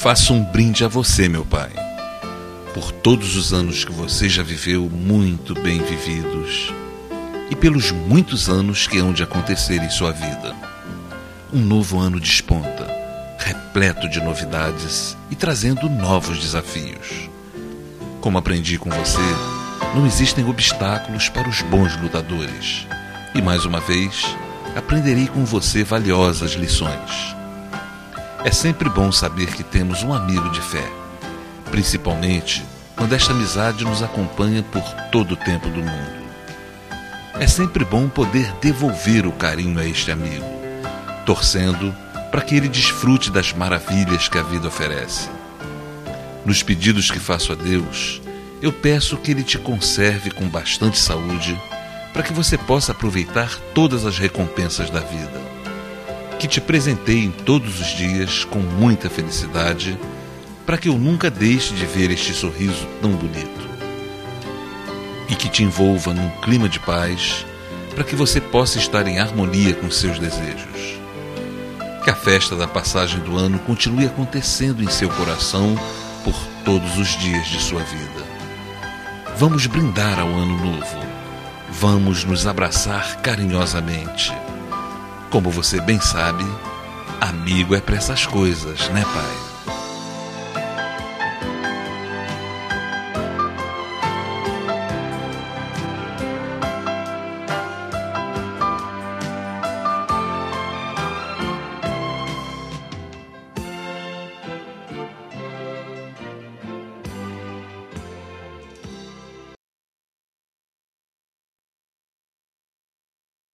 Faço um brinde a você, meu pai, por todos os anos que você já viveu muito bem vividos e pelos muitos anos que hão de acontecer em sua vida. Um novo ano desponta, repleto de novidades e trazendo novos desafios. Como aprendi com você, não existem obstáculos para os bons lutadores. E mais uma vez, aprenderei com você valiosas lições. É sempre bom saber que temos um amigo de fé, principalmente quando esta amizade nos acompanha por todo o tempo do mundo. É sempre bom poder devolver o carinho a este amigo, torcendo para que ele desfrute das maravilhas que a vida oferece. Nos pedidos que faço a Deus, eu peço que Ele te conserve com bastante saúde para que você possa aproveitar todas as recompensas da vida. Que te presenteie todos os dias com muita felicidade para que eu nunca deixe de ver este sorriso tão bonito. E que te envolva num clima de paz para que você possa estar em harmonia com seus desejos. Que a festa da passagem do ano continue acontecendo em seu coração por todos os dias de sua vida. Vamos brindar ao ano novo. Vamos nos abraçar carinhosamente. Como você bem sabe, amigo é para essas coisas, né, pai?